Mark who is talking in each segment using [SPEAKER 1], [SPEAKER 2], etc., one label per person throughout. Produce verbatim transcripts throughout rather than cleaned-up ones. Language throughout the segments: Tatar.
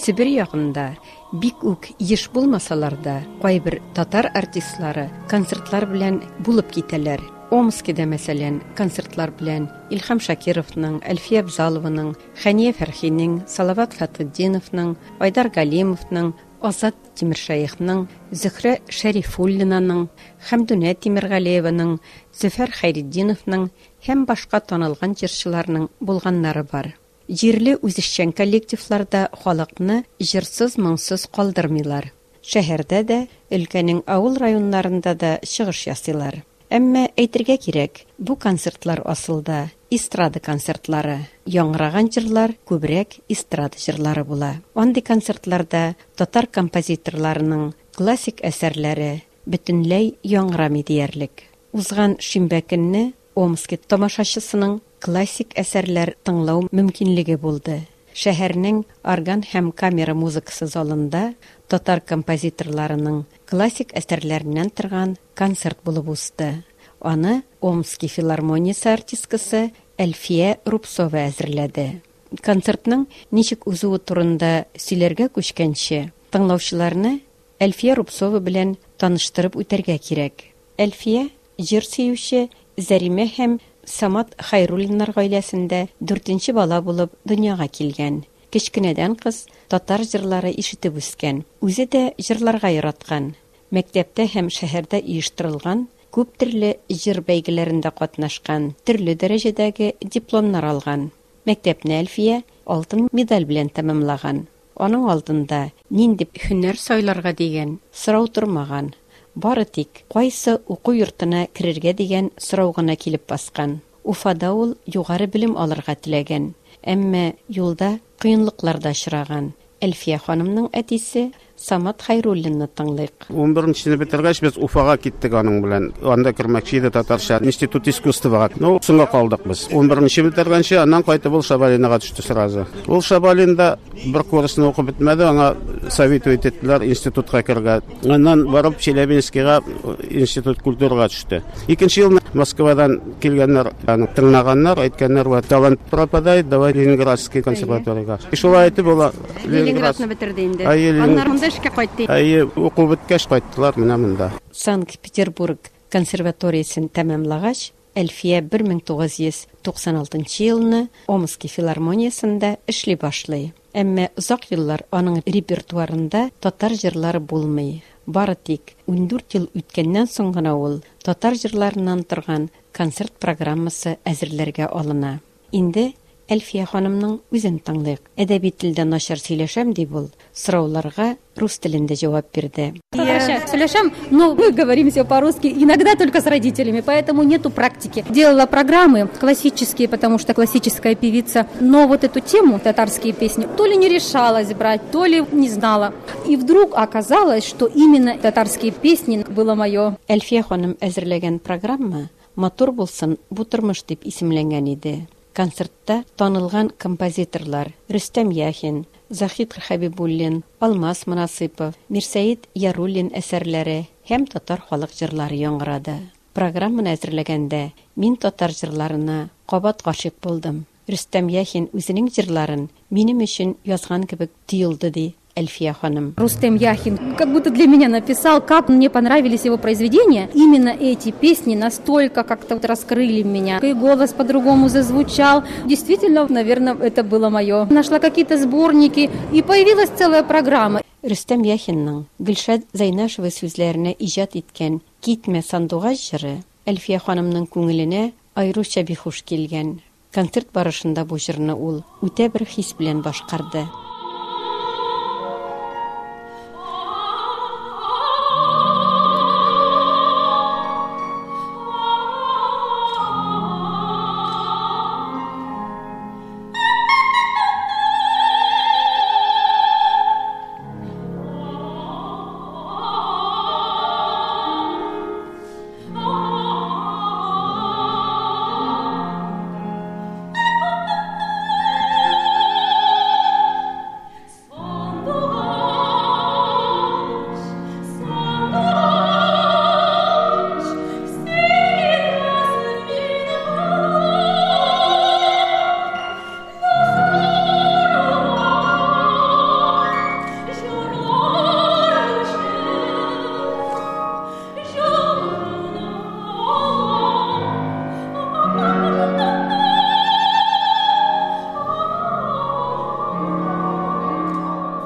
[SPEAKER 1] Сибир ягында бик үк еш булмасалар да, кайбер татар артистлары концертлар белән булып китәләр. Омскида мәсәлән концертлар белән Илхам Шакировның, Әлфия Абзалованың, Хәния Фәрхинең, Салават Фатхетдиновның, Айдар Галимовның, Азат Тимершаихның, Зөһрә Шәрифуллинаның, Хәмдүнә Тимергалиеваның, Зөфәр Хәйретдиновның һәм башка танылган җырчыларның булганнары бар. Җирле үзешчән коллективларда халыкны җырсыз-моңсыз калдырмыйлар. Шәһәрдә дә, өлкәнең авыл районнарында да чыгыш ясыйлар. Әмма әйтергә кирәк, бу концертлар асылда эстрада концертлары. Яңгыраган җырлар күбрәк эстрада җырлары була. Андый концертларда татар композиторларының классик әсәрләре бөтенләй яңгырамый диярлек. Узган шимбә көнне Омск тамашачысының классик әсәрләр тыңлау мөмкинлеге булды. Шәһәрнең орган һәм камера музыкасы залында татар композиторларының классик әсәрләреннән торган концерт булып узды. Аны Омский филармониясе артисткасы Әлфия Рубцова әзерләде. Концертның ничек узуы турында сөйләргә күчкәнче, тыңлаучыларны Әлфия Рубцова белән таныштырып үтәргә кирәк. Әлфия җыр сөюче Зәримә һәм Самат Хайруллиннар гаиләсендә дүртенче бала булып дөньяга килгән. Кечкенәдән кыз татар җырлары ишетеп үскән. Үзе дә җырларга яраткан. Мәктәптә һәм шәһәрдә оештырылган күп төрле җыр бәйгеләрендә катнашкан, төрле дәрәҗәдәге дипломнар алган. Мәктәпне Әлфия алтын медаль белән тәмамлаган. Аның алдында нинди һөнәр сайларга дигән сорау тормаган. Бары тик кайсы уку йортына керергә дигән сорау гына килеп баскан. Уфада ул югары белем алырга теләгән, әмма юлда кыенлыкларда очраган. Әлфия ханымның әтисе Самат Хайруллинны тыңлыйк.
[SPEAKER 2] унберенче сыйныфны бетергәч без Уфага киттек аның белән. Анда кирмәкче иде Татарча институт искусствога. Ну, соңга калдык без. унберенче бетергәнче аннан кайтып ул Шабалинга төште сразу. Ул Шабалинда бер курсны укып бетмәде, аңа совет иттеләр институтка кергә. Аннан барып Челябинскига институт культурага төште. Икенче елны Москвадан килгәннәр, аны тыңлаганнар, әйткәннәр, "Ва талант пропадает, давай Ленинградский консерваториягә." Шулай итеп ул
[SPEAKER 1] Ленинградны бетерде инде.
[SPEAKER 2] Аннан Әйе, уку беткәч кайттылар менә монда.
[SPEAKER 1] Санкт-Петербург консерваториясын тәмамлагач, Әлфия бер мең тугыз йөз туксан алтынчы елны Омский филармониясында эшли башлый. Әмма озак еллар аның репертуарында татар җырлары булмый. Бары тик ундүрт ел үткәннән соң гына ул татар җырларыннан торган концерт программасы әзерләргә алына. Инде Әлфия ханымның үзен тыңлыйк. Әдәби телдә начар сөйләшәм дип ул сорауларга рус телендә җавап бирде.
[SPEAKER 3] Я сөйләшәм, но мы говорим все по-русски, иногда только с родителями, поэтому нету практики. Делала программы классические, потому что классическая певица, но вот эту тему, татарские песни, то ли не решалась брать, то ли не знала. И вдруг оказалось, что именно татарские песни было мое.
[SPEAKER 1] Әлфия ханым әзерләгән программа "Матур булсын бу тормыш" дип исемләнгән иде. Концертта танылган композиторлар Рөстәм Яхин, Захид Хәбибуллин, Алмаз Мөнасыйпов, Мирсәет Яруллин әсәрләре һәм татар халык җырлары яңгырады. Программаны әзерләгәндә мин татар җырларына кабат гашыйк булдым. Рөстәм Яхин үзенең җырларын минем өчен язган кебек тоелды ди Әлфия ханым.
[SPEAKER 3] Рустем Яхин как будто для меня написал, как мне понравились его произведения. Именно эти песни настолько как-то вот раскрыли меня. И голос по-другому зазвучал. Действительно, наверное, это было мое. Нашла какие-то сборники, и появилась целая программа.
[SPEAKER 1] Рөстәм Яхинның Гөлшат Зайнашева сүзләренә иҗат иткән "Китмә сандугач" җыры Әлфия ханымның күңеленә аеруча бихуш килгән. Концерт барышында бу җырны ул үтә бер хис белән башкарды.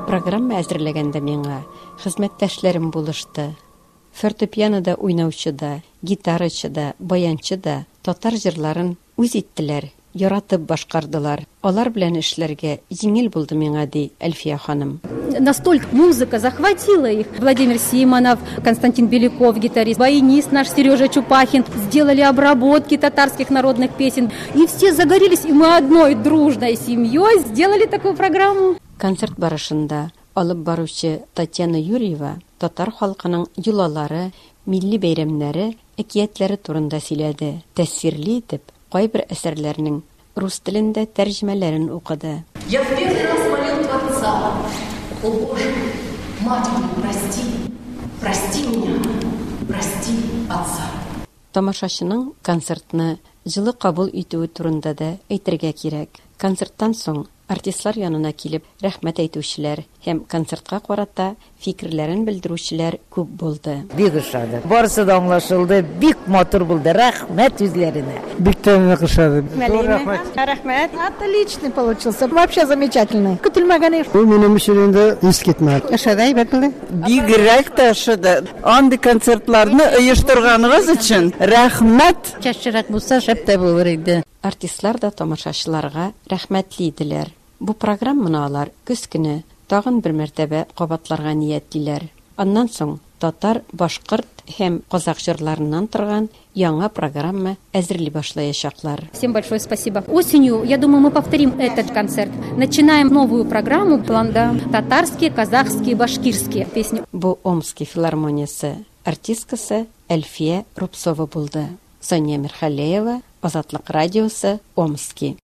[SPEAKER 1] Программа әзерләгәндә миңа хезмәттәшләрем булышты. Фортепианода уйнаучы да, гитарачы да, баянчы да татар җырларын үз иттеләр, яратып башкардылар. Алар белән эшләргә җиңел булды миңа, ди Әлфия ханым.
[SPEAKER 3] Настолько музыка захватила их. Владимир Симонов, Константин Беляков, гитарист, баянист наш Сережа Чупахин сделали обработки татарских народных песен. И все загорелись, и мы одной дружной семьей сделали такую программу.
[SPEAKER 1] Концерт барышында алып баручы Татьяна Юрьева татар халкының йолалары, милли бәйрәмнәре, әкиятләре турында сөйләде. Тәсвирле итеп, кайбер әсәрләрнең рус телендә тәрҗемәләрен укыды.
[SPEAKER 4] Я в первый раз молил Творца: «О Боже, мать мою, прости, прости меня, прости отца».
[SPEAKER 1] Тамашачының концертны җылы кабул итүе турында да әйтергә кирәк. Концерттан соң артистлар янына килеп рәхмәт әйтүчеләр һәм концертка карата фикерләрен белдерүчеләр күп булды.
[SPEAKER 5] Бик ошады. Барысы да аңлашылды. Бик матур булды. Рәхмәт үзләренә.
[SPEAKER 6] Бик тәмле кышады.
[SPEAKER 7] Рәхмәт. Рәхмәт. Отличный получился. Вообще замечательный. Көтелмәгән эш.
[SPEAKER 6] Бу минем өчен ис китмәде.
[SPEAKER 7] Ошады әйбәт булды.
[SPEAKER 8] Бигрәк тә ошады. Андый концертларны оештырганыгыз өчен рәхмәт.
[SPEAKER 7] Чәчрәк булса шәп тә булыр иде.
[SPEAKER 1] Артистлар да тамашачыларга рәхмәтле иделәр. Бу программаны алар көз көне тагын бер мәртәбә кабатларга ниятлиләр. Аннан соң татар, башкорт һәм казак җырларыннан торган яңа программа әзерли башлаячаклар.
[SPEAKER 3] Всем большое спасибо. Осенью, я думаю, мы повторим этот концерт. Начинаем новую программу. Планда татарские, казахские, башкирские песни.
[SPEAKER 1] Бу Омский филармониясе артисткасы Әлфия Рупсова булды. Соня Мирхалеева, Азатлык радиосы, Омский.